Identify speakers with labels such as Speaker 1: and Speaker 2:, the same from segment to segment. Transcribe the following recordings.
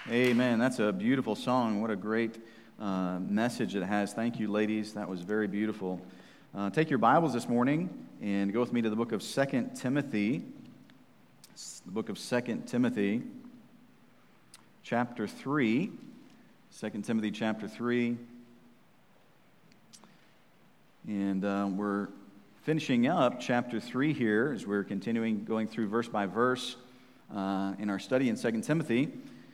Speaker 1: Amen. That's a beautiful song. What a great message it has. Thank you, ladies. That was very beautiful. Take your Bibles this morning and go with me to the book of 2 Timothy. The book of 2 Timothy, chapter 3. 2 Timothy, chapter 3. And we're finishing up chapter 3 here as we're continuing going through verse by verse in our study in 2 Timothy.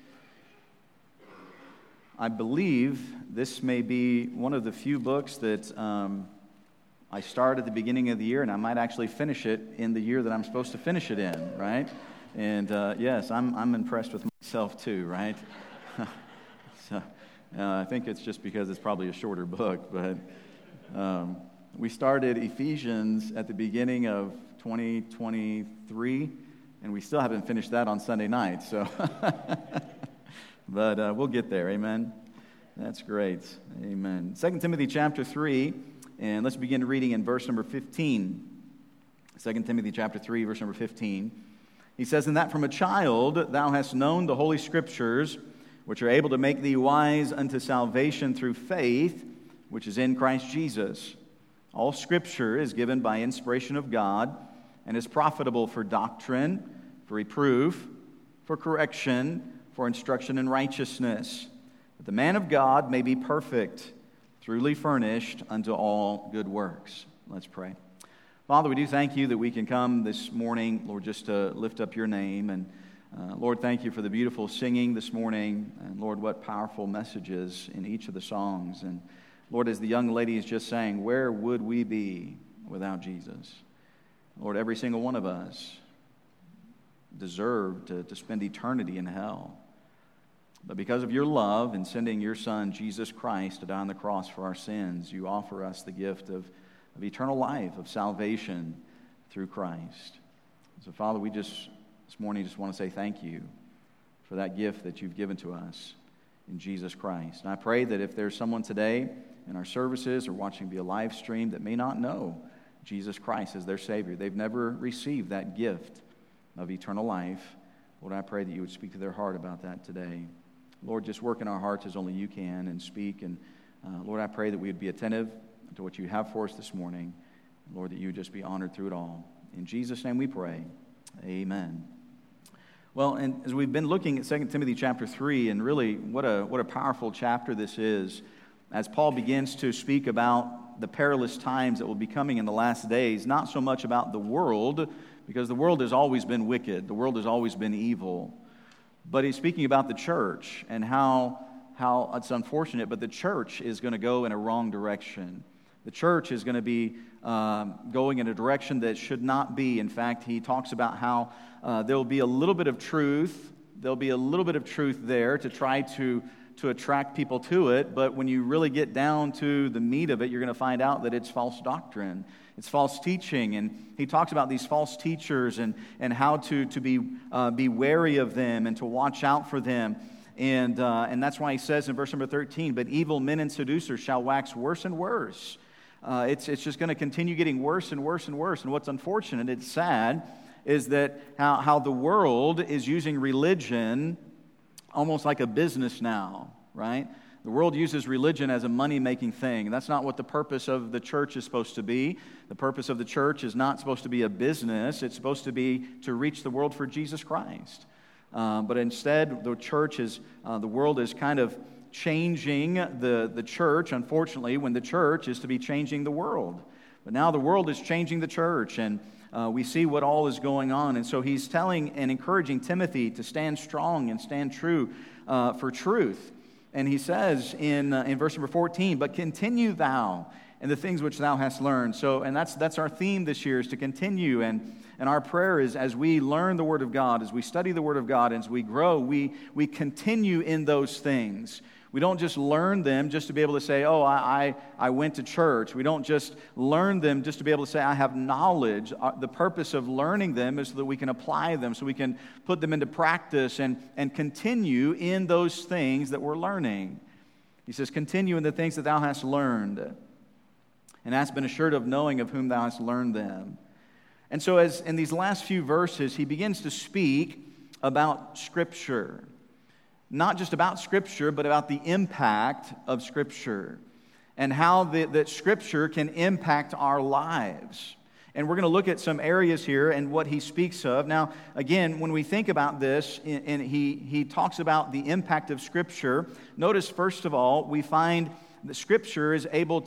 Speaker 1: I believe this may be one of the few books that I start at the beginning of the year, and I might actually finish it in the year that I'm supposed to finish it in, right? And yes, I'm impressed with myself too, right? So I think it's just because it's probably a shorter book, but we started Ephesians at the beginning of 2023, and we still haven't finished that on Sunday night, so... But we'll get there, amen? That's great, amen. 2 Timothy chapter 3, and let's begin reading in verse number 15. 2 Timothy chapter 3, verse number 15. He says, "And that from a child thou hast known the holy scriptures, which are able to make thee wise unto salvation through faith, which is in Christ Jesus. All scripture is given by inspiration of God, and is profitable for doctrine, for reproof, for correction, for instruction in righteousness, that the man of God may be perfect, truly furnished unto all good works." Let's pray. Father, we do thank you that we can come this morning, Lord, just to lift up your name. And Lord, thank you for the beautiful singing this morning. And Lord, what powerful messages in each of the songs. And Lord, as the young lady is just saying, where would we be without Jesus? Lord, every single one of us deserve to spend eternity in hell. But because of your love in sending your Son, Jesus Christ, to die on the cross for our sins, you offer us the gift of eternal life, of salvation through Christ. So, Father, we this morning just want to say thank you for that gift that you've given to us in Jesus Christ. And I pray that if there's someone today in our services or watching via live stream that may not know Jesus Christ as their Savior, they've never received that gift of eternal life, Lord, I pray that you would speak to their heart about that today. Lord, just work in our hearts as only you can and speak. And Lord, I pray that we would be attentive to what you have for us this morning. Lord, that you would just be honored through it all. In Jesus' name we pray. Amen. Well, and as we've been looking at 2 Timothy chapter 3, and really what a powerful chapter this is, as Paul begins to speak about the perilous times that will be coming in the last days, not so much about the world, because the world has always been wicked, the world has always been evil. But he's speaking about the church and how it's unfortunate, but the church is going to go in a wrong direction. The church is going to be going in a direction that should not be. In fact, he talks about how there'll be a little bit of truth. There'll be a little bit of truth there to try to attract people to it. But when you really get down to the meat of it, you're going to find out that it's false doctrine. It's false teaching, and he talks about these false teachers and how to be wary of them and to watch out for them. And that's why he says in verse number 13, "But evil men and seducers shall wax worse and worse." It's just going to continue getting worse and worse and worse. And what's unfortunate, it's sad, is that how the world is using religion almost like a business now, right? The world uses religion as a money-making thing. That's not what the purpose of the church is supposed to be. The purpose of the church is not supposed to be a business. It's supposed to be to reach the world for Jesus Christ. But instead, the world is kind of changing the church, unfortunately, when the church is to be changing the world. But now the world is changing the church, and we see what all is going on. And so he's telling and encouraging Timothy to stand strong and stand true for truth. And he says in verse number 14, "But continue thou in the things which thou hast learned." So, and that's our theme this year, is to continue. And our prayer is, as we learn the Word of God, as we study the Word of God, as we grow, we continue in those things. We don't just learn them just to be able to say, "Oh, I went to church." We don't just learn them just to be able to say, "I have knowledge." The purpose of learning them is so that we can apply them, so we can put them into practice and continue in those things that we're learning. He says, "Continue in the things that thou hast learned, and hast been assured of knowing of whom thou hast learned them." And so as in these last few verses, he begins to speak about Scripture. not just about Scripture, but about the impact of Scripture and how that Scripture can impact our lives. And we're going to look at some areas here and what he speaks of. Now, again, when we think about this, and he talks about the impact of Scripture, notice, first of all, we find that Scripture is able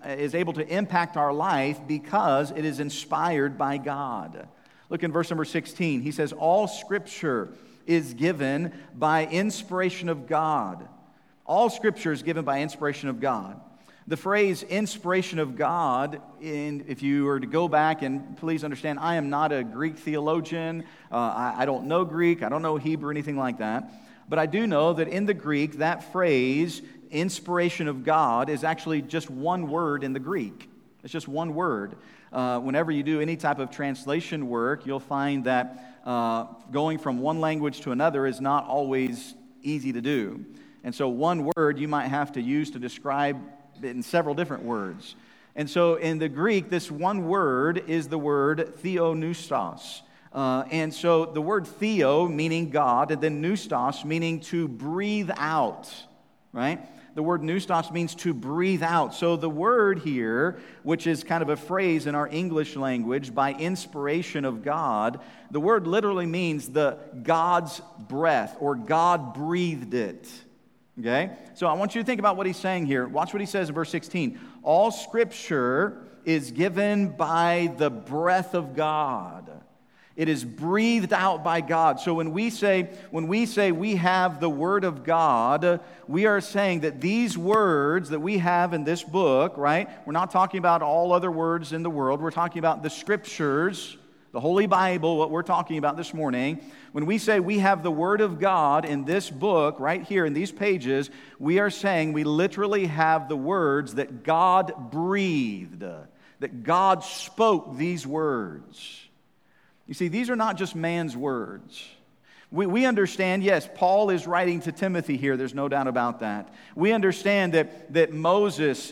Speaker 1: to impact our life because it is inspired by God. Look in verse number 16. He says, all Scripture is given by inspiration of God. All Scripture is given by inspiration of God. The phrase inspiration of God, and if you were to go back, and please understand, I am not a Greek theologian. I don't know Greek. I don't know Hebrew or anything like that. But I do know that in the Greek, that phrase, inspiration of God, is actually just one word in the Greek. It's just one word. Whenever you do any type of translation work, you'll find that going from one language to another is not always easy to do. And so one word you might have to use to describe in several different words. And so in the Greek, this one word is the word theopneustos. And so the word theo, meaning God, and then pneustos, meaning to breathe out, right? The word pneustos means to breathe out. So the word here, which is kind of a phrase in our English language, by inspiration of God, the word literally means the God's breath, or God breathed it. Okay? So I want you to think about what he's saying here. Watch what he says in verse 16. All Scripture is given by the breath of God. It is breathed out by God. So when we say we have the Word of God, we are saying that these words that we have in this book, right? We're not talking about all other words in the world. We're talking about the Scriptures, the Holy Bible, what we're talking about this morning. When we say we have the Word of God in this book, right here in these pages, we are saying we literally have the words that God breathed, that God spoke these words. You see, these are not just man's words. We understand, yes, Paul is writing to Timothy here. There's no doubt about that. We understand that Moses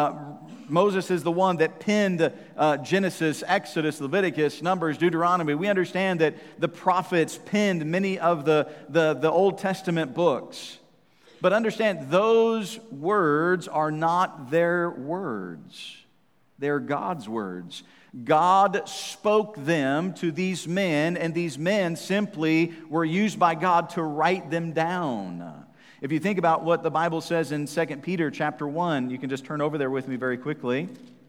Speaker 1: is the one that penned Genesis, Exodus, Leviticus, Numbers, Deuteronomy. We understand that the prophets penned many of the Old Testament books. But understand, those words are not their words. They're God's words. God spoke them to these men, and these men simply were used by God to write them down. If you think about what the Bible says in 2 Peter chapter 1, you can just turn over there with me very quickly.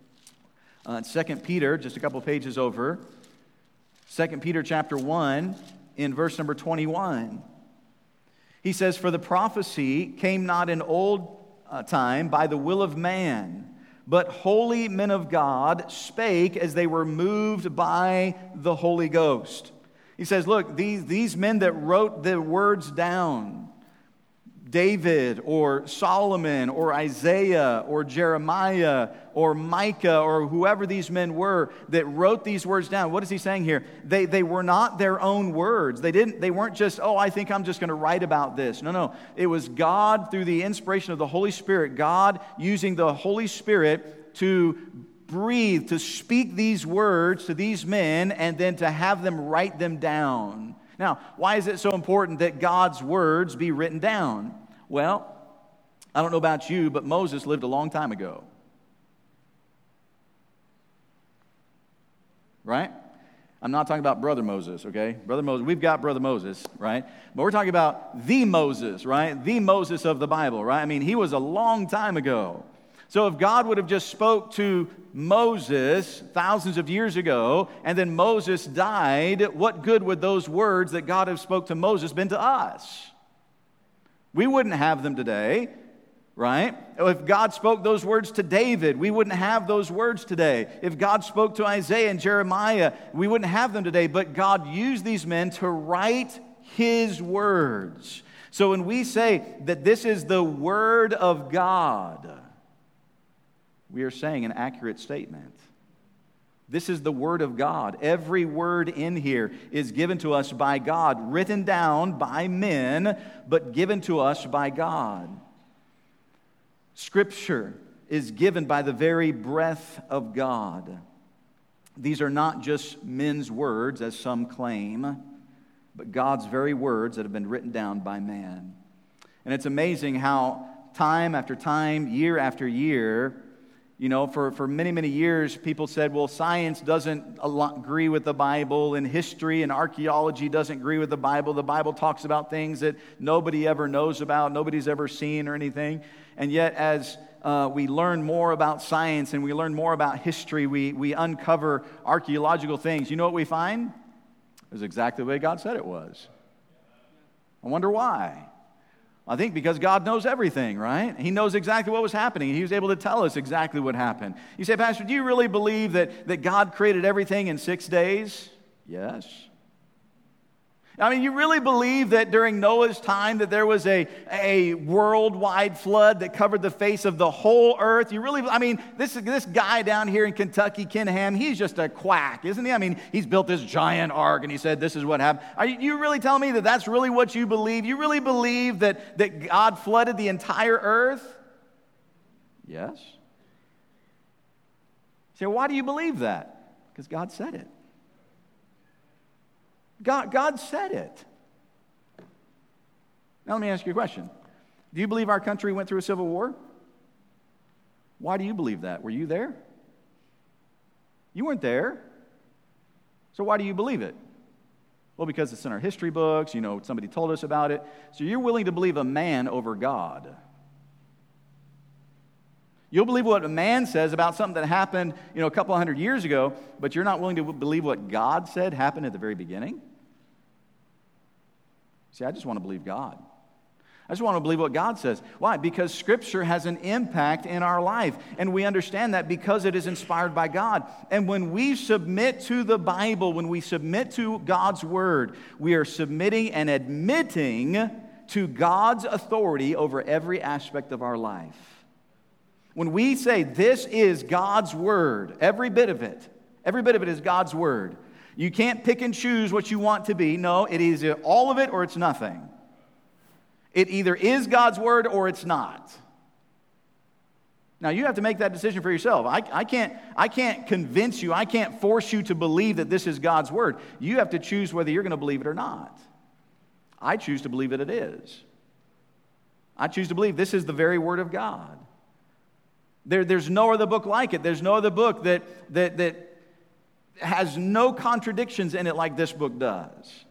Speaker 1: 2 Peter, just a couple pages over. 2 Peter chapter 1, in verse number 21. He says, "For the prophecy came not in old time by the will of man, but holy men of God spake as they were moved by the Holy Ghost." He says, look, these men that wrote the words down, David or Solomon or Isaiah or Jeremiah or Micah or whoever these men were that wrote these words down, what is he saying here? They were not their own words. They weren't just, I think I'm just going to write about this. No. It was God through the inspiration of the Holy Spirit, God using the Holy Spirit to breathe, to speak these words to these men and then to have them write them down. Now, why is it so important that God's words be written down? Well, I don't know about you, but Moses lived a long time ago. Right? I'm not talking about Brother Moses, okay? Brother Moses, we've got Brother Moses, right? But we're talking about the Moses, right? The Moses of the Bible, right? I mean, he was a long time ago. So if God would have just spoke to Moses thousands of years ago, and then Moses died, what good would those words that God have spoke to Moses been to us? We wouldn't have them today, right? If God spoke those words to David, we wouldn't have those words today. If God spoke to Isaiah and Jeremiah, we wouldn't have them today. But God used these men to write His words. So when we say that this is the Word of God, we are saying an accurate statement. This is the Word of God. Every word in here is given to us by God, written down by men, but given to us by God. Scripture is given by the very breath of God. These are not just men's words, as some claim, but God's very words that have been written down by man. And it's amazing how time after time, year after year, for many, many years, people said, well, science doesn't agree with the Bible, and history and archaeology doesn't agree with the Bible. The Bible talks about things that nobody ever knows about, nobody's ever seen or anything. And yet, as we learn more about science and we learn more about history, we uncover archaeological things. You know what we find? It was exactly the way God said it was. I wonder why. I think because God knows everything, right? He knows exactly what was happening. He was able to tell us exactly what happened. You say, Pastor, do you really believe that God created everything in 6 days? Yes. I mean, you really believe that during Noah's time that there was a worldwide flood that covered the face of the whole earth? You really, this guy down here in Kentucky, Ken Ham, he's just a quack, isn't he? I mean, he's built this giant ark and he said this is what happened. Are you really telling me that that's really what you believe? You really believe that God flooded the entire earth? Yes. So why do you believe that? Because God said it. God said it. Now let me ask you a question. Do you believe our country went through a civil war? Why do you believe that? Were you there? You weren't there. So why do you believe it? Well, because it's in our history books, somebody told us about it. So you're willing to believe a man over God. You'll believe what a man says about something that happened, a couple hundred years ago, but you're not willing to believe what God said happened at the very beginning? See, I just want to believe God. I just want to believe what God says. Why? Because Scripture has an impact in our life, and we understand that because it is inspired by God. And when we submit to the Bible, when we submit to God's Word, we are submitting and admitting to God's authority over every aspect of our life. When we say this is God's Word, every bit of it is God's Word. You can't pick and choose what you want to be. No, it is all of it or it's nothing. It either is God's Word or it's not. Now, you have to make that decision for yourself. I can't convince you. I can't force you to believe that this is God's Word. You have to choose whether you're going to believe it or not. I choose to believe that it is. I choose to believe this is the very Word of God. There's no other book like it. There's no other book that has no contradictions in it like this book does.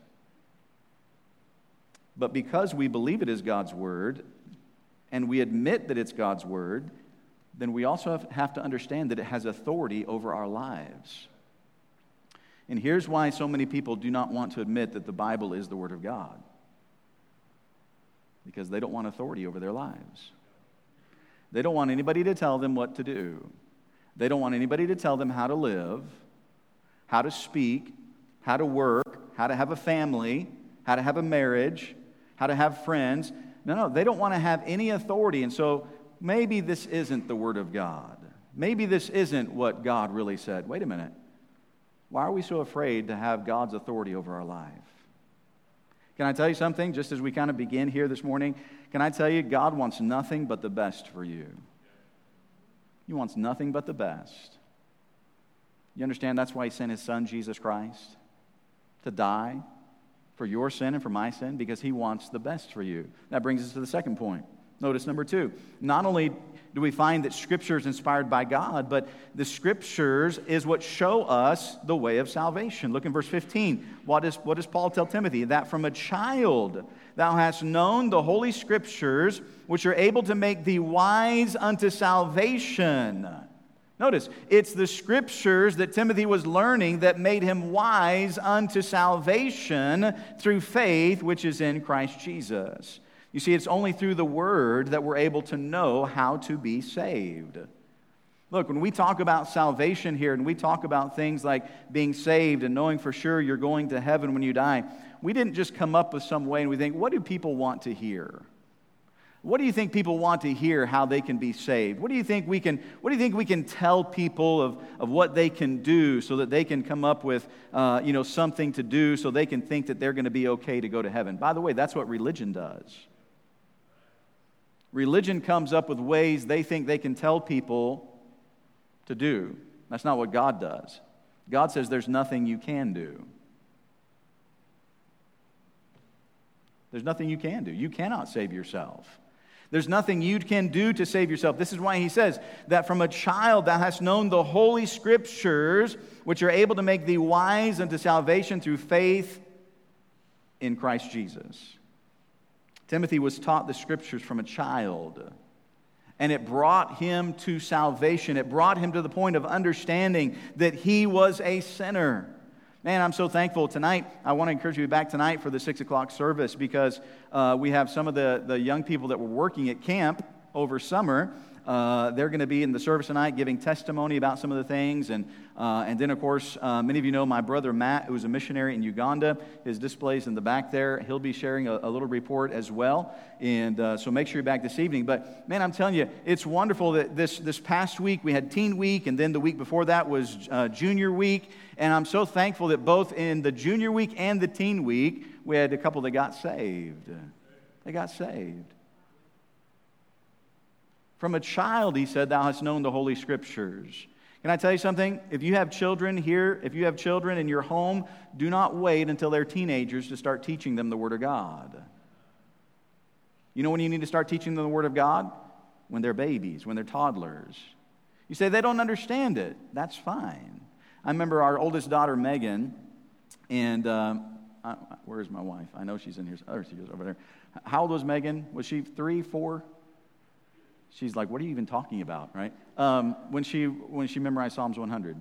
Speaker 1: But because we believe it is God's Word, and we admit that it's God's Word, then we also have to understand that it has authority over our lives. And here's why so many people do not want to admit that the Bible is the Word of God. Because they don't want authority over their lives. They don't want anybody to tell them what to do. They don't want anybody to tell them how to live, how to speak, how to work, how to have a family, how to have a marriage, how to have friends. No, they don't want to have any authority. And so maybe this isn't the Word of God. Maybe this isn't what God really said. Wait a minute. Why are we so afraid to have God's authority over our life? Can I tell you something, just as we kind of begin here this morning? Can I tell you, God wants nothing but the best for you. He wants nothing but the best. You understand that's why He sent His Son, Jesus Christ, to die for your sin and for my sin, because He wants the best for you. That brings us to the second point. Notice number 2. Not only do we find that Scripture is inspired by God, but the Scriptures is what show us the way of salvation. Look in verse 15. What does Paul tell Timothy? That from a child thou hast known the Holy Scriptures, which are able to make thee wise unto salvation. Notice, it's the Scriptures that Timothy was learning that made him wise unto salvation through faith, which is in Christ Jesus. You see, it's only through the Word that we're able to know how to be saved. Look, when we talk about salvation here, and we talk about things like being saved and knowing for sure you're going to heaven when you die, we didn't just come up with some way and we think, what do people want to hear? What do you think people want to hear how they can be saved? What do you think we can tell people of what they can do so that they can come up with something to do so they can think that they're going to be okay to go to heaven? By the way, that's what religion does. Religion comes up with ways they think they can tell people to do. That's not what God does. God says there's nothing you can do. There's nothing you can do. You cannot save yourself. There's nothing you can do to save yourself. This is why he says that from a child thou hast known the Holy Scriptures, which are able to make thee wise unto salvation through faith in Christ Jesus. Timothy was taught the Scriptures from a child, and it brought him to salvation. It brought him to the point of understanding that he was a sinner. Man, I'm so thankful tonight. I want to encourage you to be back tonight for the 6 o'clock service because we have some of the young people that were working at camp over summer. They're going to be in the service tonight giving testimony about some of the things. And then, of course, many of you know my brother Matt, who's a missionary in Uganda. His display's in the back there. He'll be sharing a little report as well. And so make sure you're back this evening. But, man, I'm telling you, it's wonderful that this past week we had Teen Week, and then the week before that was Junior Week. And I'm so thankful that both in the Junior Week and the Teen Week, we had a couple that got saved. They got saved. From a child, he said, thou hast known the Holy Scriptures. Can I tell you something? If you have children here, if you have children in your home, do not wait until they're teenagers to start teaching them the Word of God. You know when you need to start teaching them the Word of God? When they're babies, when they're toddlers. You say, they don't understand it. That's fine. I remember our oldest daughter, Megan, and where's my wife? I know she's in here. Oh, she is over there. How old was Megan? Was she 3, 4? She's like, what are you even talking about, right? When she memorized Psalms 100.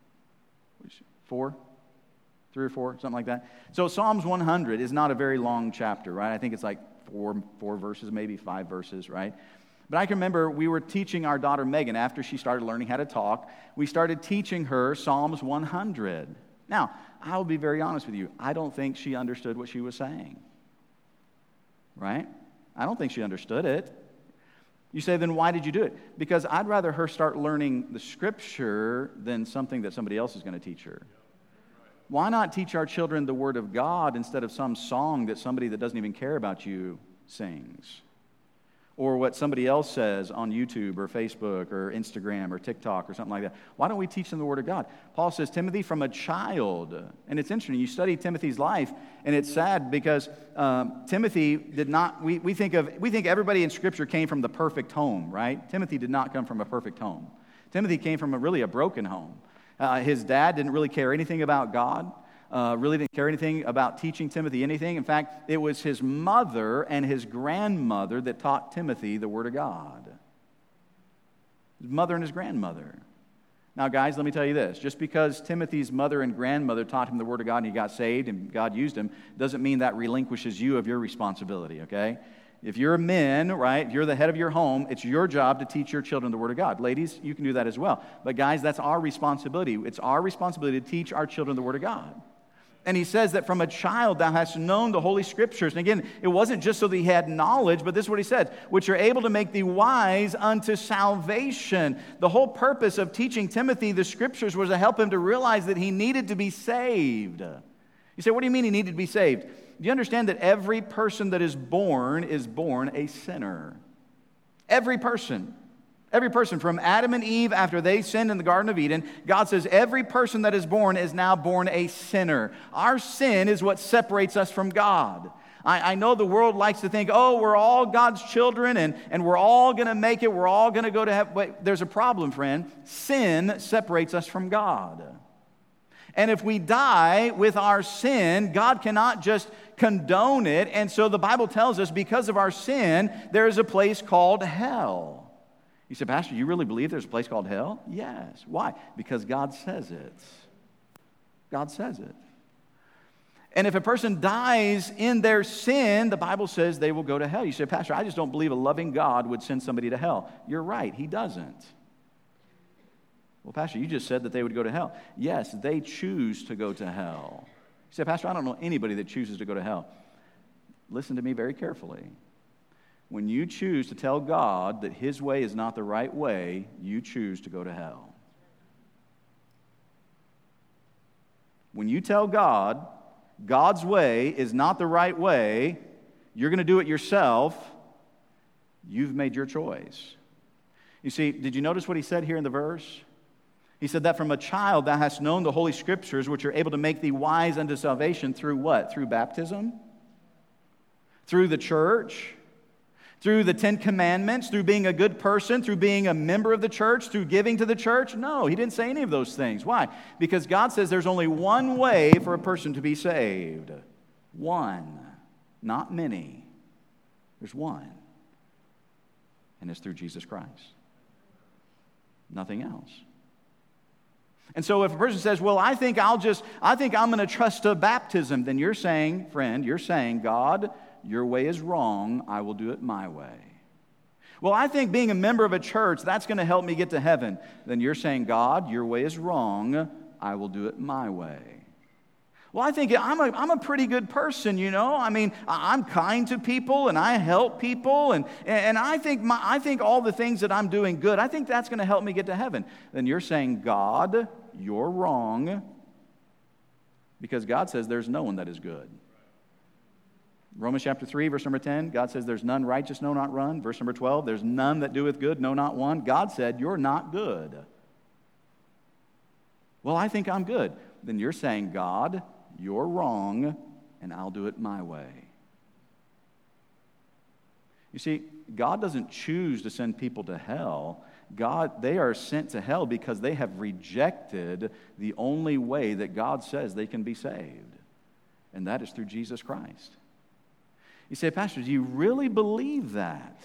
Speaker 1: 4? 3 or 4, something like that. So Psalms 100 is not a very long chapter, right? I think it's like four verses, maybe 5 verses, right? But I can remember we were teaching our daughter Megan after she started learning how to talk. We started teaching her Psalms 100. Now, I'll be very honest with you. I don't think she understood what she was saying, right? I don't think she understood it. You say, then why did you do it? Because I'd rather her start learning the Scripture than something that somebody else is going to teach her. Why not teach our children the Word of God instead of some song that somebody that doesn't even care about you sings? Or what somebody else says on YouTube or Facebook or Instagram or TikTok or something like that. Why don't we teach them the Word of God? Paul says, Timothy, from a child. And it's interesting. You study Timothy's life, and it's sad because Timothy did not, we think everybody in Scripture came from the perfect home, right? Timothy did not come from a perfect home. Timothy came from a broken home. His dad didn't really care anything about God. Really didn't care anything about teaching Timothy anything. In fact, it was his mother and his grandmother that taught Timothy the Word of God. His mother and his grandmother. Now, guys, let me tell you this. Just because Timothy's mother and grandmother taught him the Word of God and he got saved and God used him, doesn't mean that relinquishes you of your responsibility, okay? If you're a man, right, if you're the head of your home, it's your job to teach your children the Word of God. Ladies, you can do that as well. But guys, that's our responsibility. It's our responsibility to teach our children the Word of God. And he says that from a child thou hast known the Holy Scriptures. And again, it wasn't just so that he had knowledge, but this is what he said, which are able to make thee wise unto salvation. The whole purpose of teaching Timothy the Scriptures was to help him to realize that he needed to be saved. You say, what do you mean he needed to be saved? Do you understand that every person that is born a sinner? Every person. Every person, from Adam and Eve after they sinned in the Garden of Eden, God says every person that is now born a sinner. Our sin is what separates us from God. I know the world likes to think, oh, we're all God's children and we're all going to make it, we're all going to go to heaven. But there's a problem, friend. Sin separates us from God. And if we die with our sin, God cannot just condone it. And so the Bible tells us because of our sin, there is a place called hell. You say, Pastor, you really believe there's a place called hell? Yes. Why? Because God says it. God says it. And if a person dies in their sin, the Bible says they will go to hell. You say, Pastor, I just don't believe a loving God would send somebody to hell. You're right, He doesn't. Well, Pastor, you just said that they would go to hell. Yes, they choose to go to hell. You say, Pastor, I don't know anybody that chooses to go to hell. Listen to me very carefully. When you choose to tell God that His way is not the right way, you choose to go to hell. When you tell God God's way is not the right way, you're going to do it yourself, you've made your choice. You see, did you notice what he said here in the verse? He said that from a child thou hast known the Holy Scriptures, which are able to make thee wise unto salvation through what? Through baptism? Through the church? Through the Ten Commandments? Through being a good person? Through being a member of the church? Through giving to the church? No, he didn't say any of those things. Why? Because God says there's only one way for a person to be saved. One. Not many. There's one. And it's through Jesus Christ. Nothing else. And so if a person says, well, I think I'm going to trust a baptism, then you're saying, friend, God, your way is wrong. I will do it my way. Well, I think being a member of a church, that's going to help me get to heaven. Then you're saying, God, your way is wrong. I will do it my way. Well, I think I'm a pretty good person, you know. I mean, I'm kind to people and I help people, and I think all the things that I'm doing good, I think that's going to help me get to heaven. Then you're saying, God, you're wrong, because God says there's no one that is good. Romans chapter 3, verse number 10, God says there's none righteous, no, not one. Verse number 12, there's none that doeth good, no, not one. God said you're not good. Well, I think I'm good. Then you're saying, God, you're wrong, and I'll do it my way. You see, God doesn't choose to send people to hell. They are sent to hell because they have rejected the only way that God says they can be saved, and that is through Jesus Christ. You say, Pastor, do you really believe that?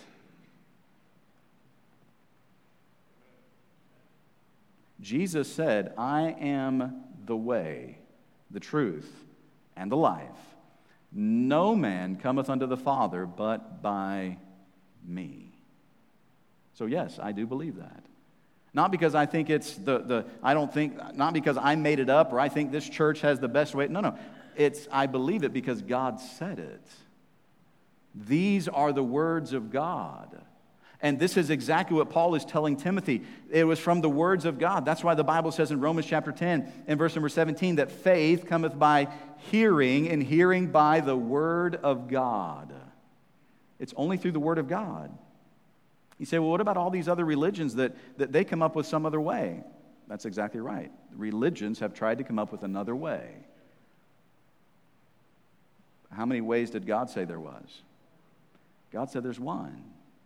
Speaker 1: Jesus said, I am the way, the truth, and the life. No man cometh unto the Father but by me. So yes, I do believe that. Not because I think it's not because I made it up or I think this church has the best way. No. I believe it because God said it. These are the words of God. And this is exactly what Paul is telling Timothy. It was from the words of God. That's why the Bible says in Romans chapter 10 and verse number 17 that faith cometh by hearing, and hearing by the word of God. It's only through the word of God. You say, well, what about all these other religions that they come up with some other way? That's exactly right. Religions have tried to come up with another way. How many ways did God say there was? God said there's one.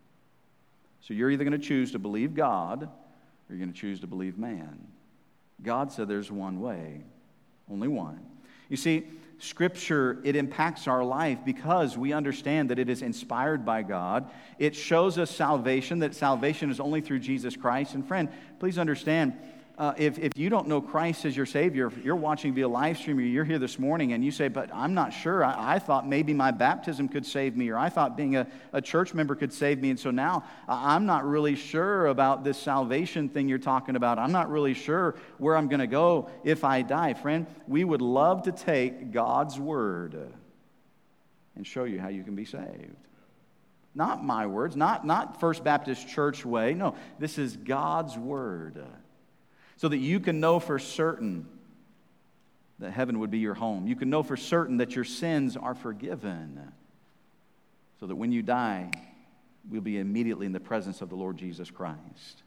Speaker 1: So you're either going to choose to believe God or you're going to choose to believe man. God said there's one way, only one. You see, Scripture, it impacts our life because we understand that it is inspired by God. It shows us salvation, that salvation is only through Jesus Christ. And friend, please understand, if you don't know Christ as your Savior, if you're watching via live stream or you're here this morning and you say, but I'm not sure, I thought maybe my baptism could save me, or I thought being a church member could save me, and so now I'm not really sure about this salvation thing you're talking about. I'm not really sure where I'm going to go if I die. Friend, we would love to take God's word and show you how you can be saved. Not my words, not First Baptist Church way. No, this is God's word. So that you can know for certain that heaven would be your home. You can know for certain that your sins are forgiven. So that when you die, we'll be immediately in the presence of the Lord Jesus Christ.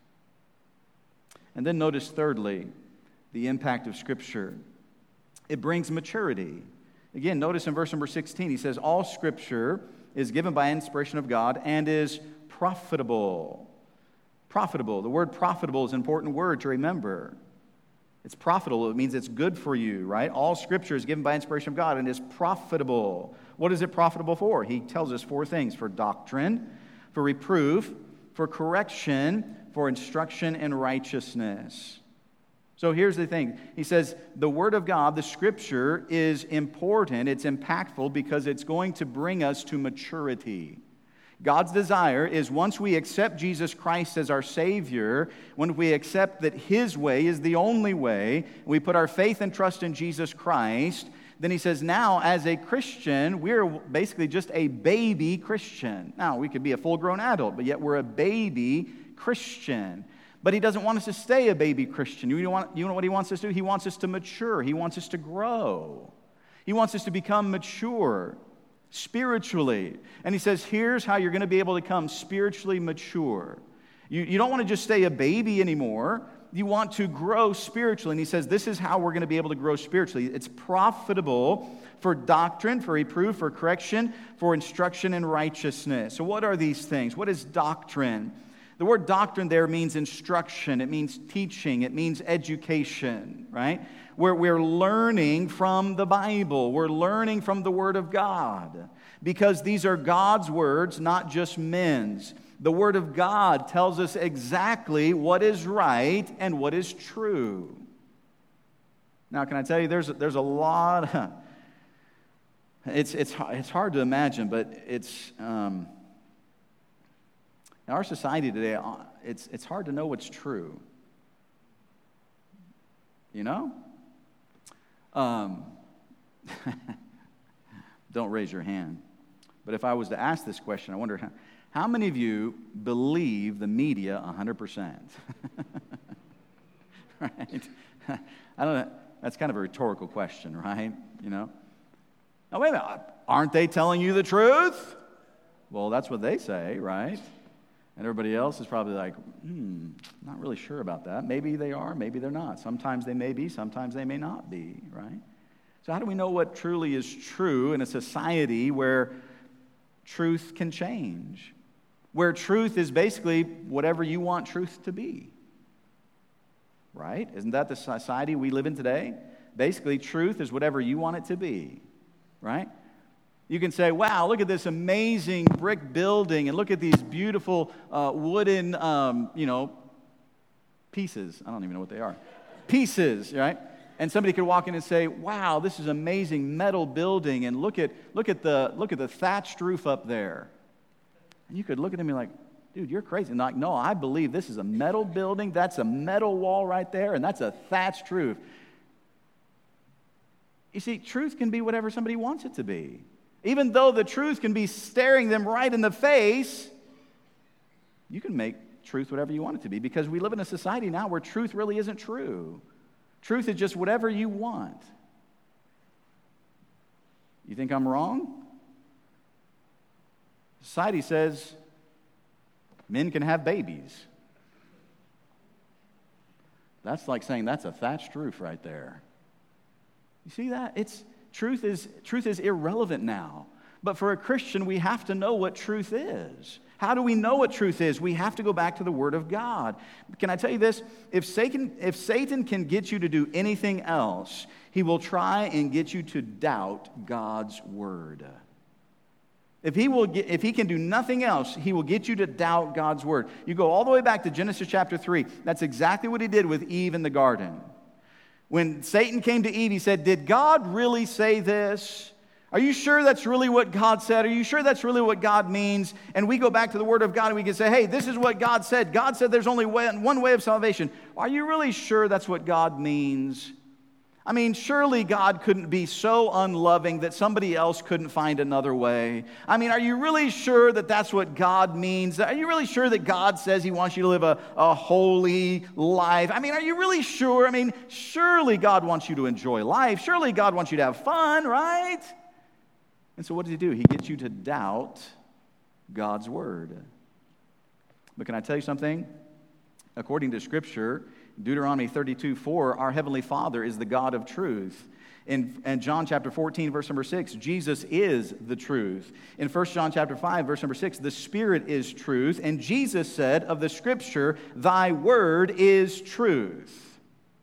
Speaker 1: And then notice thirdly, the impact of Scripture. It brings maturity. Again, notice in verse number 16, he says, all Scripture is given by inspiration of God and is profitable. Profitable. The word profitable is an important word to remember. It's profitable. It means it's good for you, right? All Scripture is given by inspiration of God and is profitable. What is it profitable for? He tells us 4 things: for doctrine, for reproof, for correction, for instruction in righteousness. So here's the thing. He says the Word of God, the Scripture, is important. It's impactful because it's going to bring us to maturity. God's desire is once we accept Jesus Christ as our Savior, when we accept that His way is the only way, we put our faith and trust in Jesus Christ, then he says now as a Christian, we're basically just a baby Christian. Now, we could be a full-grown adult, but yet we're a baby Christian. But he doesn't want us to stay a baby Christian. You know what he wants us to do? He wants us to mature. He wants us to grow. He wants us to become mature spiritually. And he says, here's how you're going to be able to become spiritually mature. You don't want to just stay a baby anymore. you want to grow spiritually. And he says this is how we're going to be able to grow spiritually. It's profitable for doctrine, for reproof, for correction, for instruction in righteousness. So what are these things? What is doctrine? The word doctrine there means instruction. It means teaching. It means education, right? We're learning from the Bible. We're learning from the Word of God. Because these are God's words, not just men's. The Word of God tells us exactly what is right and what is true. Now, can I tell you, there's a lot. It's hard to imagine, but it's in our society today. It's hard to know what's true. You know? Don't raise your hand. But if I was to ask this question, I wonder how many of you believe the media 100%? Right? I don't know. That's kind of a rhetorical question, right? You know? Now, wait a minute. Aren't they telling you the truth? Well, that's what they say, right? And everybody else is probably like, not really sure about that. Maybe they are, maybe they're not. Sometimes they may be, sometimes they may not be, right? So how do we know what truly is true in a society where truth can change? Where truth is basically whatever you want truth to be. Right? Isn't that the society we live in today? Basically, truth is whatever you want it to be. Right? You can say, wow, look at this amazing brick building and look at these beautiful wooden, pieces. I don't even know what they are. Pieces, right? And somebody could walk in and say, wow, this is an amazing metal building, and look at the thatched roof up there. And you could look at him and be like, dude, you're crazy. And like, no, I believe this is a metal building, that's a metal wall right there, and that's a thatched roof. You see, truth can be whatever somebody wants it to be. Even though the truth can be staring them right in the face, you can make truth whatever you want it to be, because we live in a society now where truth really isn't true. Truth is just whatever you want. You think I'm wrong? Society says men can have babies. That's like saying that's a thatched roof right there. You see that? Truth is irrelevant now. But for a Christian, we have to know what truth is. How do we know what truth is? We have to go back to the Word of God. Can I tell you this? If Satan can get you to do anything else, he will try and get you to doubt God's Word. If he can do nothing else, he will get you to doubt God's Word. You go all the way back to Genesis chapter 3. That's exactly what he did with Eve in the garden. When Satan came to Eve, he said, did God really say this? Are you sure that's really what God said? Are you sure that's really what God means? And we go back to the Word of God and we can say, hey, this is what God said. God said there's only one way of salvation. Are you really sure that's what God means? I mean, surely God couldn't be so unloving that somebody else couldn't find another way. I mean, are you really sure that that's what God means? Are you really sure that God says He wants you to live a holy life? I mean, are you really sure? I mean, surely God wants you to enjoy life. Surely God wants you to have fun, right? And so what does He do? He gets you to doubt God's Word. But can I tell you something? According to Scripture, Deuteronomy 32:4, our Heavenly Father is the God of truth. In John chapter 14, verse number 6, Jesus is the truth. In 1 John chapter 5, verse number 6, the Spirit is truth. And Jesus said of the Scripture, thy word is truth.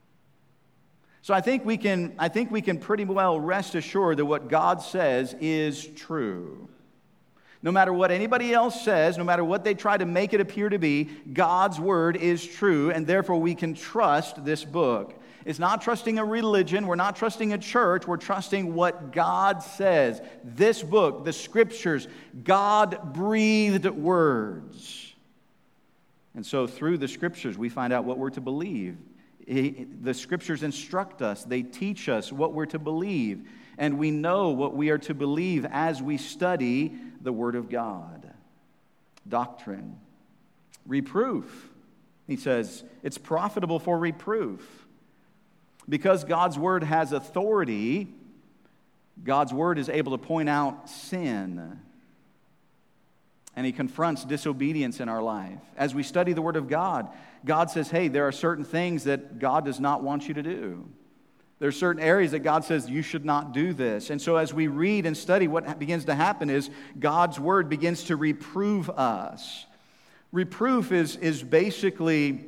Speaker 1: So I think we can pretty well rest assured that what God says is true. No matter what anybody else says, no matter what they try to make it appear to be, God's Word is true, and therefore we can trust this book. It's not trusting a religion. We're not trusting a church. We're trusting what God says. This book, the Scriptures, God-breathed words. And so through the Scriptures, we find out what we're to believe. The Scriptures instruct us. They teach us what we're to believe. And we know what we are to believe as we study the Word of God. Doctrine. Reproof. He says, it's profitable for reproof. Because God's Word has authority, God's Word is able to point out sin. and He confronts disobedience in our life. As we study the Word of God, God says, hey, there are certain things that God does not want you to do. There are certain areas that God says you should not do this. And so as we read and study, what begins to happen is God's Word begins to reprove us. Reproof is basically,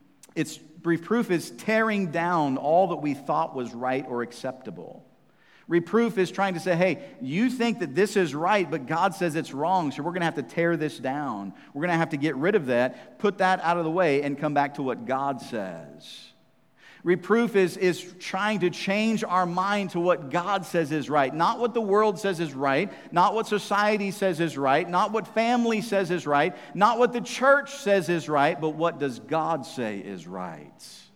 Speaker 1: reproof is tearing down all that we thought was right or acceptable. Reproof is trying to say, hey, you think that this is right, but God says it's wrong, so we're going to have to tear this down. We're going to have to get rid of that, put that out of the way, and come back to what God says. Reproof is trying to change our mind to what God says is right, not what the world says is right, not what society says is right, not what family says is right, not what the church says is right, but what does God say is right.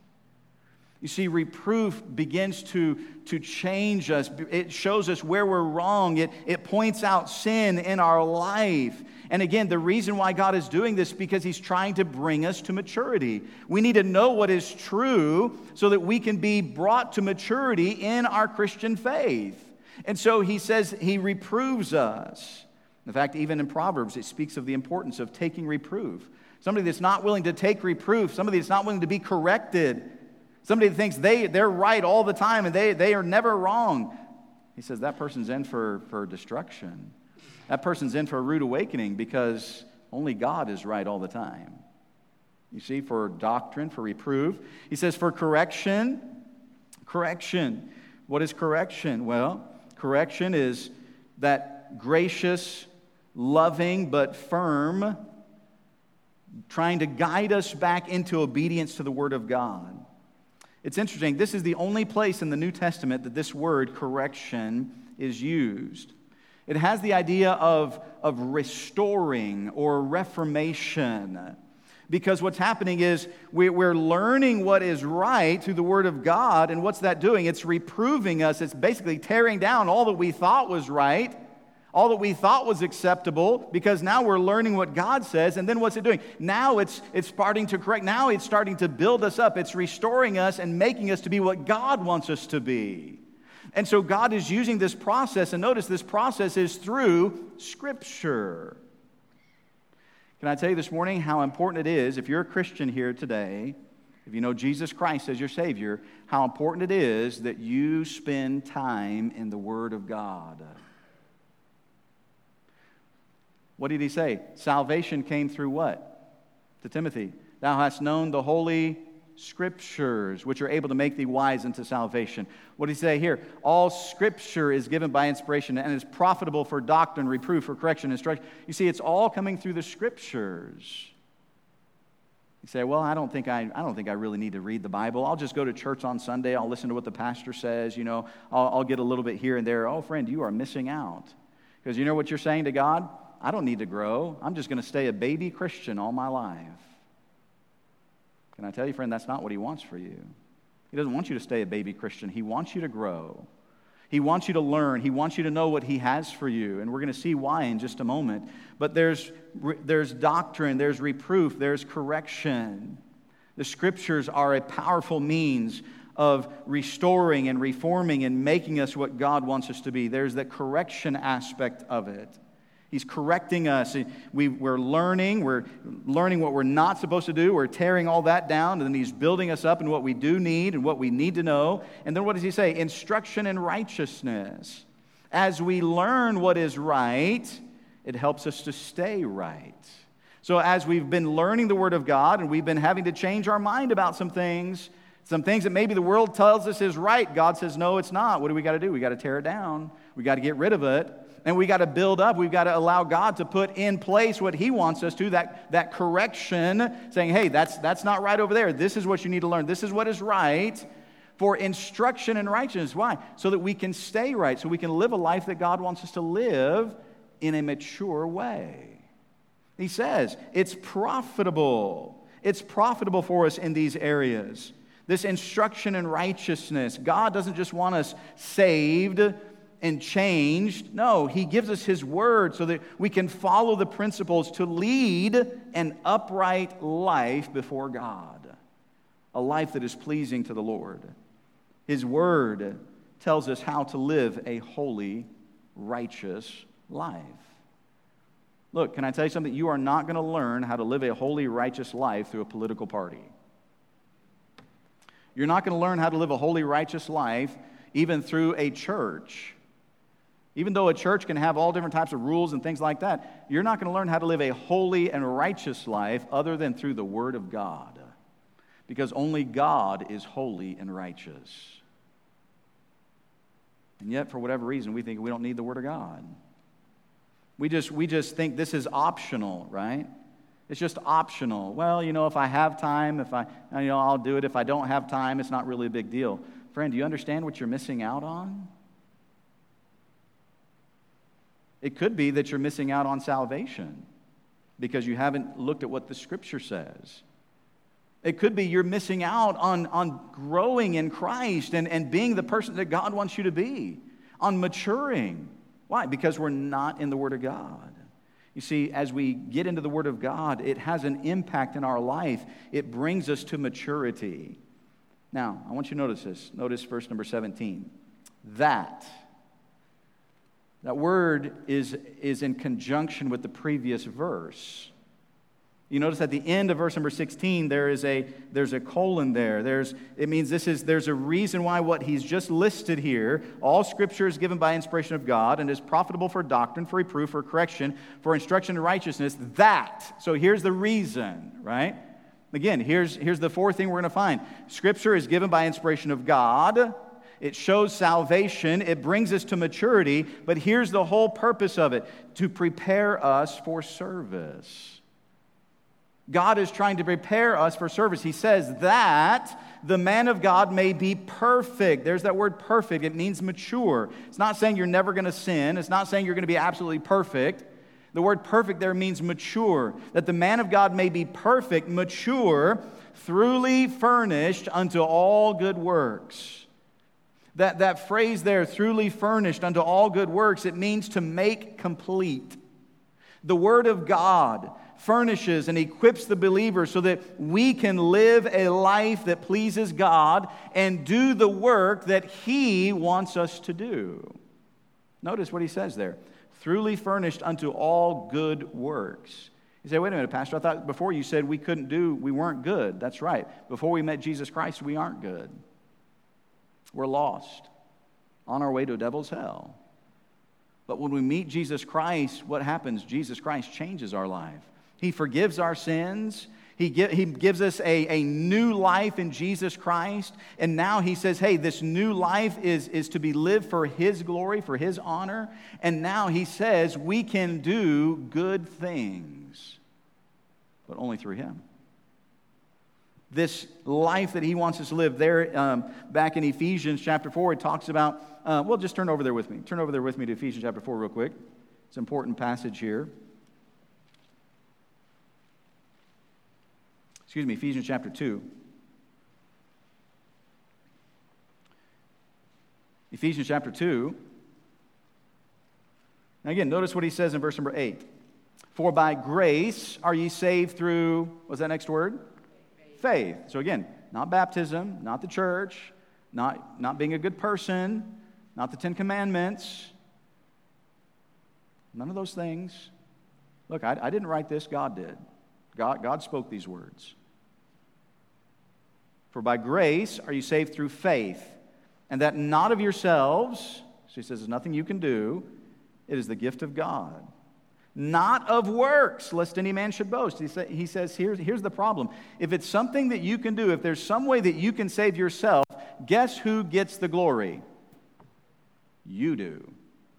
Speaker 1: You see, reproof begins to change us. It shows us where we're wrong. It points out sin in our life. And again, the reason why God is doing this is because He's trying to bring us to maturity. We need to know what is true so that we can be brought to maturity in our Christian faith. And so He says He reproves us. In fact, even in Proverbs, it speaks of the importance of taking reproof. Somebody that's not willing to take reproof, somebody that's not willing to be corrected, somebody that thinks they're right all the time and they are never wrong. He says that person's in for destruction. That person's in for a rude awakening because only God is right all the time. You see, for doctrine, for reproof. He says for correction. Correction. What is correction? Well, correction is that gracious, loving, but firm, trying to guide us back into obedience to the Word of God. It's interesting. This is the only place in the New Testament that this word correction is used. It has the idea of restoring or reformation. Because what's happening is we're learning what is right through the Word of God. And what's that doing? It's reproving us. It's basically tearing down all that we thought was right, all that we thought was acceptable, because now we're learning what God says. And then what's it doing? Now it's starting to correct. Now it's starting to build us up. It's restoring us and making us to be what God wants us to be. And so God is using this process, and notice this process is through Scripture. Can I tell you this morning how important it is, if you're a Christian here today, if you know Jesus Christ as your Savior, how important it is that you spend time in the Word of God. What did he say? Salvation came through what? To Timothy. Thou hast known the Holy Scriptures, which are able to make thee wise unto salvation. What did he say here? All Scripture is given by inspiration and is profitable for doctrine, reproof, for correction, instruction. You see, it's all coming through the Scriptures. You say, well, I don't think I really need to read the Bible. I'll just go to church on Sunday. I'll listen to what the pastor says. You know, I'll get a little bit here and there. Oh, friend, you are missing out. Because you know what you're saying to God? I don't need to grow. I'm just going to stay a baby Christian all my life. Can I tell you, friend, that's not what He wants for you. He doesn't want you to stay a baby Christian. He wants you to grow. He wants you to learn. He wants you to know what He has for you. And we're going to see why in just a moment. But there's doctrine, there's reproof, there's correction. The Scriptures are a powerful means of restoring and reforming and making us what God wants us to be. There's the correction aspect of it. He's correcting us. We're learning what we're not supposed to do. We're tearing all that down, and then He's building us up in what we do need and what we need to know. And then what does He say? Instruction in righteousness. As we learn what is right, it helps us to stay right. So as we've been learning the Word of God and we've been having to change our mind about some things that maybe the world tells us is right, God says, no, it's not. What do we got to do? We got to tear it down. We got to get rid of it. And we got to build up. We've got to allow God to put in place what He wants us to, that correction, saying, hey, that's not right over there. This is what you need to learn. This is what is right for instruction in righteousness. Why? So that we can stay right, so we can live a life that God wants us to live in a mature way. He says it's profitable. It's profitable for us in these areas. This instruction in righteousness. God doesn't just want us saved and changed. No, He gives us His Word so that we can follow the principles to lead an upright life before God, a life that is pleasing to the Lord. His Word tells us how to live a holy, righteous life. Look, can I tell you something? You are not going to learn how to live a holy, righteous life through a political party. You're not going to learn how to live a holy, righteous life even through a church. Even though a church can have all different types of rules and things like that, you're not going to learn how to live a holy and righteous life other than through the Word of God. Because only God is holy and righteous. And yet, for whatever reason, we think we don't need the Word of God. We just think this is optional, right? It's just optional. Well, if I have time, I'll do it. If I don't have time, it's not really a big deal. Friend, do you understand what you're missing out on? It could be that you're missing out on salvation because you haven't looked at what the Scripture says. It could be you're missing out on growing in Christ and being the person that God wants you to be, on maturing. Why? Because we're not in the Word of God. You see, as we get into the Word of God, it has an impact in our life. It brings us to maturity. Now, I want you to notice this. Notice verse number 17. That word is in conjunction with the previous verse. You notice at the end of verse number 16, there's a colon there. It means there's a reason why what he's just listed here, all Scripture is given by inspiration of God and is profitable for doctrine, for reproof, for correction, for instruction in righteousness. So here's the reason, right? Again, here's the fourth thing we're going to find. Scripture is given by inspiration of God. It shows salvation. It brings us to maturity. But here's the whole purpose of it, to prepare us for service. God is trying to prepare us for service. He says that the man of God may be perfect. There's that word perfect. It means mature. It's not saying you're never going to sin. It's not saying you're going to be absolutely perfect. The word perfect there means mature. That the man of God may be perfect, mature, thoroughly furnished unto all good works. That phrase there, thoroughly furnished unto all good works, it means to make complete. The Word of God furnishes and equips the believer so that we can live a life that pleases God and do the work that He wants us to do. Notice what he says there. Thoroughly furnished unto all good works. You say, wait a minute, Pastor, I thought before you said we weren't good. That's right. Before we met Jesus Christ, we aren't good. We're lost, on our way to a devil's hell. But when we meet Jesus Christ, what happens? Jesus Christ changes our life. He forgives our sins. He gives us a new life in Jesus Christ. And now he says, hey, this new life is to be lived for His glory, for His honor. And now he says we can do good things, but only through Him. This life that He wants us to live there, back in Ephesians chapter 4, it talks about, just turn over there with me. Turn over there with me to Ephesians chapter 4 real quick. It's an important passage here. Ephesians chapter 2. Ephesians chapter 2. Now again, notice what he says in verse number 8. For by grace are ye saved through, what's that next word? Faith. So again, not baptism, not the church, not being a good person, not the Ten Commandments. None of those things. Look, I didn't write this, God did. God spoke these words. For by grace are you saved through faith, and that not of yourselves. So he says there's nothing you can do. It is the gift of God. Not of works, lest any man should boast. He says, here's the problem. If it's something that you can do, if there's some way that you can save yourself, guess who gets the glory? You do.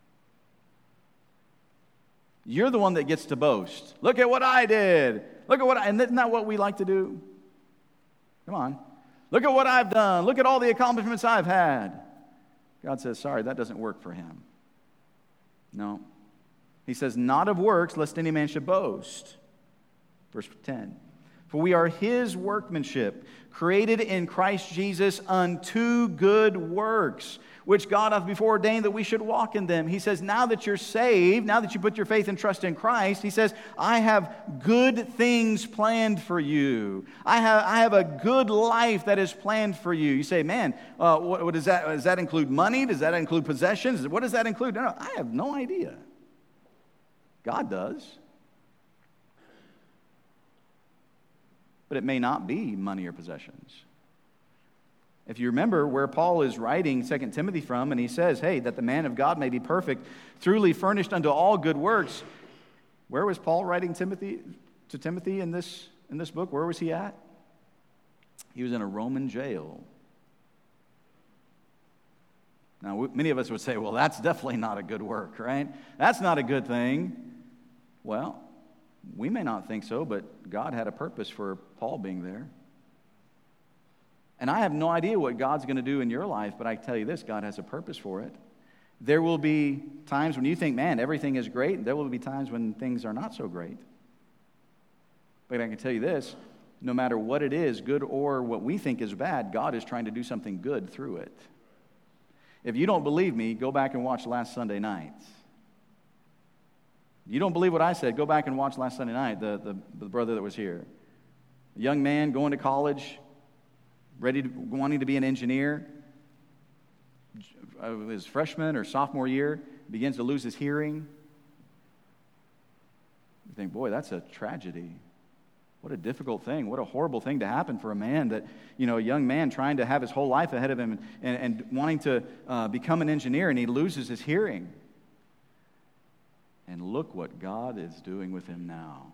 Speaker 1: You're the one that gets to boast. Look at what I did. And isn't that what we like to do? Come on. Look at what I've done. Look at all the accomplishments I've had. God says, sorry, that doesn't work for him. No. He says, not of works, lest any man should boast. Verse 10. For we are His workmanship, created in Christ Jesus unto good works, which God hath before ordained that we should walk in them. He says, now that you're saved, now that you put your faith and trust in Christ, he says, I have good things planned for you. I have a good life that is planned for you. You say, man, what does that? Does that include money? Does that include possessions? What does that include? No, I have no idea. God does. but it may not be money or possessions. If you remember where Paul is writing 2 Timothy from, and he says, hey, that the man of God may be perfect, truly furnished unto all good works. Where was Paul writing to Timothy in this book? Where was he at? He was in a Roman jail. Now, many of us would say, well, that's definitely not a good work, right? That's not a good thing. Well, we may not think so, but God had a purpose for Paul being there. And I have no idea what God's going to do in your life, but I tell you this, God has a purpose for it. There will be times when you think, man, everything is great, and there will be times when things are not so great. But I can tell you this, no matter what it is, good or what we think is bad, God is trying to do something good through it. If you don't believe me, go back and watch last Sunday night. You don't believe what I said, go back and watch last Sunday night, the brother that was here. A young man going to college, wanting to be an engineer. His freshman or sophomore year, begins to lose his hearing. You think, boy, that's a tragedy. What a difficult thing. What a horrible thing to happen for a man that, a young man trying to have his whole life ahead of him and wanting to become an engineer, and he loses his hearing. And look what God is doing with him now.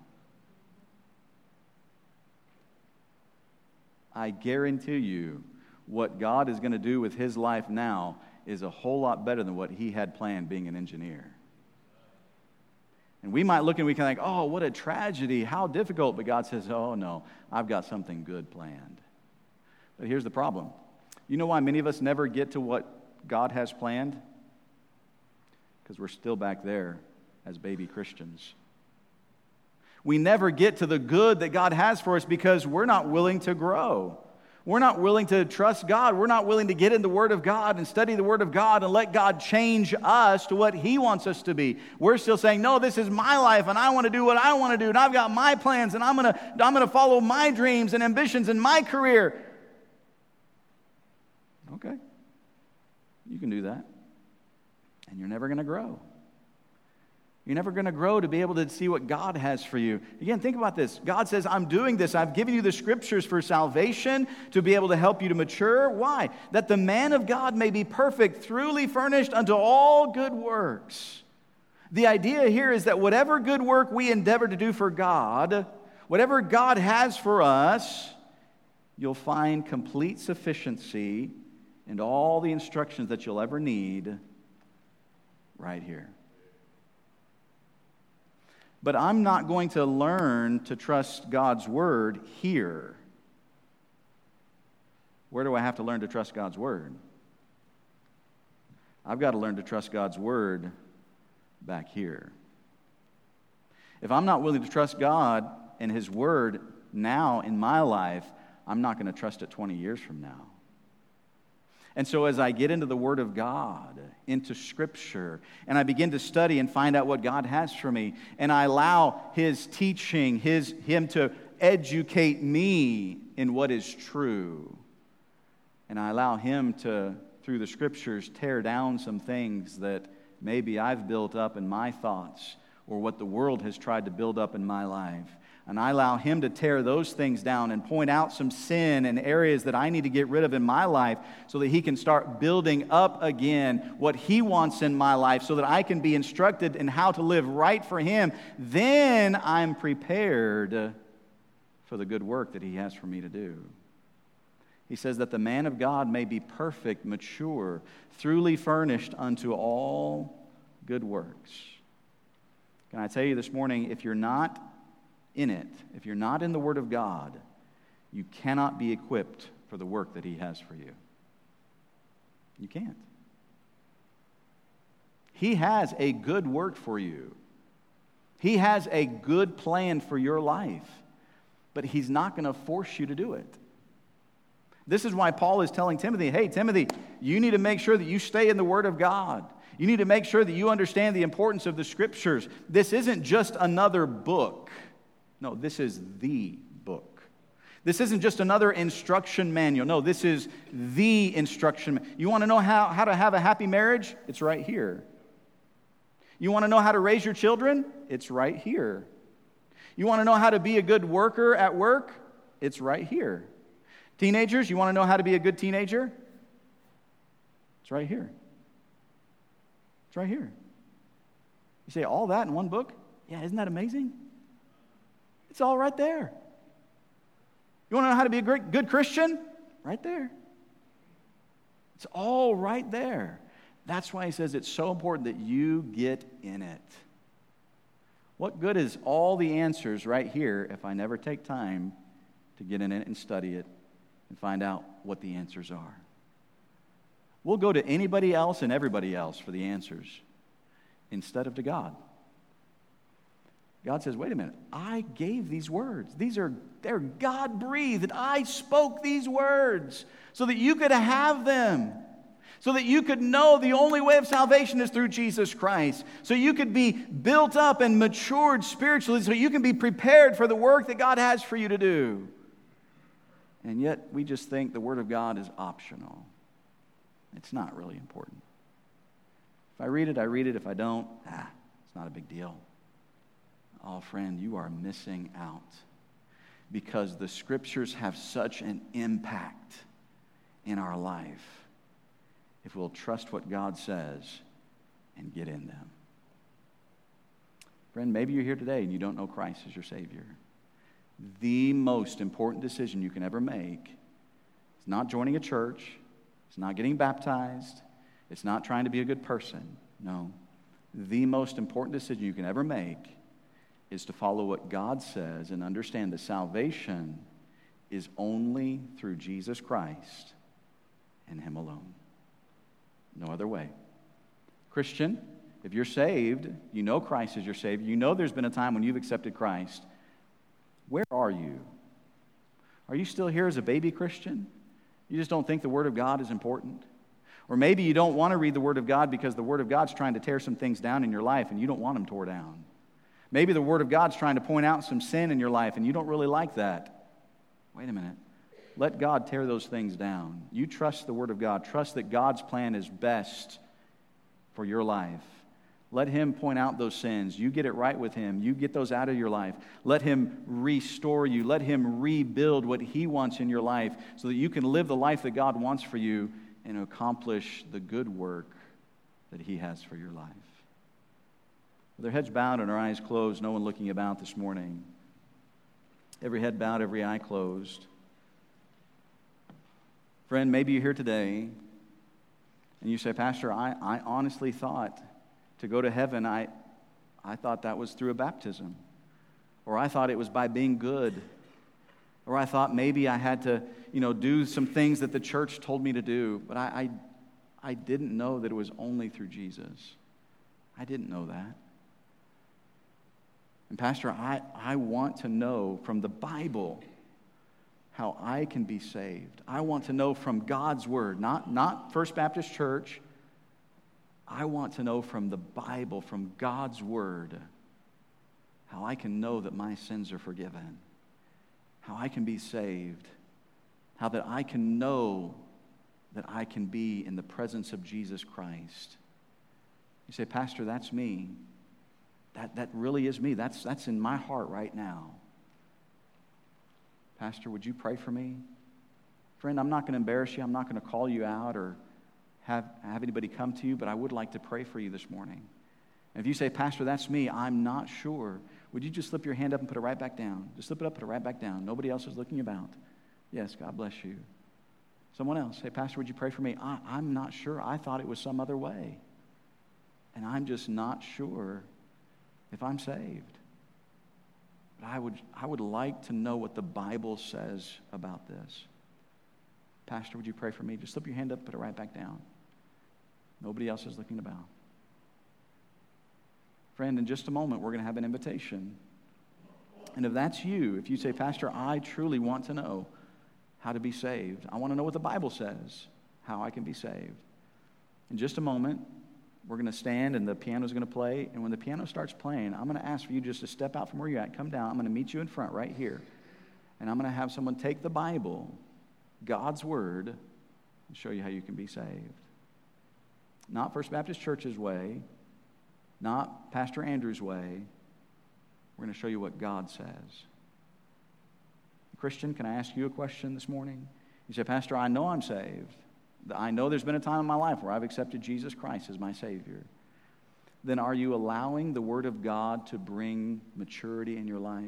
Speaker 1: I guarantee you, what God is going to do with his life now is a whole lot better than what he had planned being an engineer. And we might look and we can think, oh, what a tragedy, how difficult. But God says, oh, no, I've got something good planned. But here's the problem. You know why many of us never get to what God has planned? Because we're still back there as baby Christians. We never get to the good that God has for us because we're not willing to grow. We're not willing to trust God. We're not willing to get in the Word of God and study the Word of God and let God change us to what He wants us to be. We're still saying, no, this is my life and I want to do what I want to do and I've got my plans and I'm going to follow my dreams and ambitions in my career. Okay, you can do that. And you're never going to grow. You're never going to grow to be able to see what God has for you. Again, think about this. God says, I'm doing this. I've given you the scriptures for salvation to be able to help you to mature. Why? That the man of God may be perfect, truly furnished unto all good works. The idea here is that whatever good work we endeavor to do for God, whatever God has for us, you'll find complete sufficiency in all the instructions that you'll ever need right here. But I'm not going to learn to trust God's Word here. Where do I have to learn to trust God's Word? I've got to learn to trust God's Word back here. If I'm not willing to trust God and His Word now in my life, I'm not going to trust it 20 years from now. And so as I get into the Word of God, into Scripture, and I begin to study and find out what God has for me, and I allow His teaching, Him to educate me in what is true, and I allow Him to, through the Scriptures, tear down some things that maybe I've built up in my thoughts or what the world has tried to build up in my life. And I allow Him to tear those things down and point out some sin and areas that I need to get rid of in my life so that He can start building up again what He wants in my life so that I can be instructed in how to live right for Him. Then I'm prepared for the good work that He has for me to do. He says that the man of God may be perfect, mature, truly furnished unto all good works. Can I tell you this morning, if you're not in it, if you're not in the Word of God, you cannot be equipped for the work that He has for you. You can't. He has a good work for you. He has a good plan for your life, but He's not going to force you to do it. This is why Paul is telling Timothy, hey, Timothy, you need to make sure that you stay in the Word of God. You need to make sure that you understand the importance of the Scriptures. This isn't just another book. No, this is the book. This isn't just another instruction manual. No, this is the instruction. You want to know how to have a happy marriage? It's right here. You want to know how to raise your children? It's right here. You want to know how to be a good worker at work? It's right here. Teenagers, you want to know how to be a good teenager? It's right here. It's right here. You say, all that in one book? Yeah, isn't that amazing? It's all right there. You want to know how to be a good Christian? Right there. It's all right there. That's why he says it's so important that you get in it. What good is all the answers right here if I never take time to get in it and study it and find out what the answers are? We'll go to anybody else and everybody else for the answers instead of to God. God says, wait a minute, I gave these words. They're God-breathed. I spoke these words so that you could have them, so that you could know the only way of salvation is through Jesus Christ, so you could be built up and matured spiritually, so you can be prepared for the work that God has for you to do. And yet we just think the Word of God is optional. It's not really important. If I read it, I read it. If I don't, it's not a big deal. Oh, friend, you are missing out because the Scriptures have such an impact in our life if we'll trust what God says and get in them. Friend, maybe you're here today and you don't know Christ as your Savior. The most important decision you can ever make is not joining a church. It's not getting baptized. It's not trying to be a good person. No. The most important decision you can ever make is to follow what God says and understand that salvation is only through Jesus Christ and Him alone. No other way. Christian, if you're saved, you know Christ is your Savior, you know there's been a time when you've accepted Christ, where are you? Are you still here as a baby Christian? You just don't think the Word of God is important? Or maybe you don't want to read the Word of God because the Word of God's trying to tear some things down in your life and you don't want them tore down. Maybe the Word of God's trying to point out some sin in your life and you don't really like that. Wait a minute. Let God tear those things down. You trust the Word of God. Trust that God's plan is best for your life. Let Him point out those sins. You get it right with Him. You get those out of your life. Let Him restore you. Let Him rebuild what He wants in your life so that you can live the life that God wants for you and accomplish the good work that He has for your life. With our heads bowed and our eyes closed, no one looking about this morning. Every head bowed, every eye closed. Friend, maybe you're here today and you say, Pastor, I honestly thought to go to heaven, I thought that was through a baptism. Or I thought it was by being good. Or I thought maybe I had to, do some things that the church told me to do. But I didn't know that it was only through Jesus. I didn't know that. And Pastor, I want to know from the Bible how I can be saved. I want to know from God's Word, not First Baptist Church. I want to know from the Bible, from God's Word, how I can know that my sins are forgiven, how I can be saved, how that I can know that I can be in the presence of Jesus Christ. You say, Pastor, that's me. That really is me. That's in my heart right now. Pastor, would you pray for me? Friend, I'm not going to embarrass you. I'm not going to call you out or have anybody come to you, but I would like to pray for you this morning. And if you say, Pastor, that's me, I'm not sure, would you just slip your hand up and put it right back down? Just slip it up, put it right back down. Nobody else is looking about. Yes, God bless you. Someone else, say, Pastor, would you pray for me? I'm not sure. I thought it was some other way. And I'm just not sure if I'm saved. But I would like to know what the Bible says about this. Pastor, would you pray for me? Just slip your hand up, put it right back down. Nobody else is looking about. Friend, in just a moment, we're going to have an invitation. And if that's you, if you say, Pastor, I truly want to know how to be saved. I want to know what the Bible says, how I can be saved. In just a moment, we're going to stand and the piano's going to play. And when the piano starts playing, I'm going to ask for you just to step out from where you're at, come down. I'm going to meet you in front right here. And I'm going to have someone take the Bible, God's Word, and show you how you can be saved. Not First Baptist Church's way, not Pastor Andrew's way. We're going to show you what God says. Christian, can I ask you a question this morning? You say, Pastor, I know I'm saved. I know there's been a time in my life where I've accepted Jesus Christ as my Savior. Then are you allowing the Word of God to bring maturity in your life?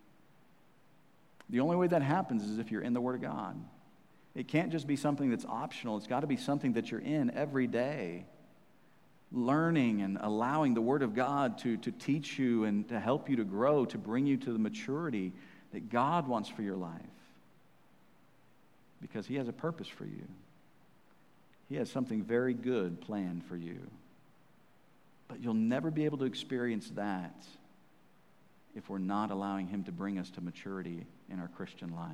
Speaker 1: The only way that happens is if you're in the Word of God. It can't just be something that's optional. It's got to be something that you're in every day. Learning and allowing the Word of God to teach you and to help you to grow, to bring you to the maturity that God wants for your life. Because He has a purpose for you. He has something very good planned for you. But you'll never be able to experience that if we're not allowing Him to bring us to maturity in our Christian life.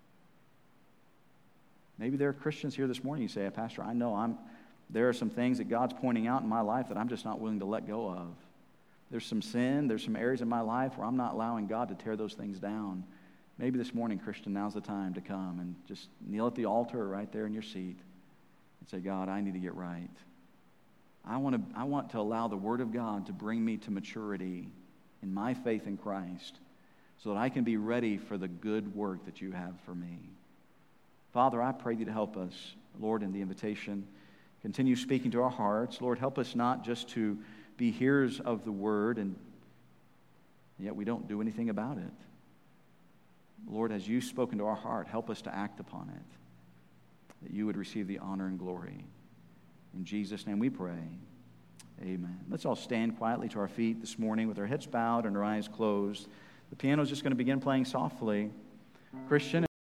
Speaker 1: Maybe there are Christians here this morning, you say, Pastor, I know there are some things that God's pointing out in my life that I'm just not willing to let go of. There's some sin, there's some areas in my life where I'm not allowing God to tear those things down. Maybe this morning, Christian, now's the time to come and just kneel at the altar right there in your seat and say, God, I need to get right. I want to allow the Word of God to bring me to maturity in my faith in Christ so that I can be ready for the good work that you have for me. Father, I pray you to help us, Lord, in the invitation. Continue speaking to our hearts. Lord, help us not just to be hearers of the Word and yet we don't do anything about it. Lord, as you've spoken to our heart, help us to act upon it, that you would receive the honor and glory. In Jesus' name we pray. Amen. Let's all stand quietly to our feet this morning with our heads bowed and our eyes closed. The piano is just going to begin playing softly. Christian,